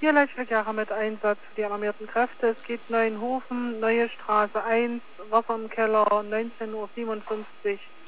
4 Löschverkehre mit Einsatz für die alarmierten Kräfte. Es geht Neuenhofen, Neue Straße 1, Wasser im Keller, 19:57 Uhr.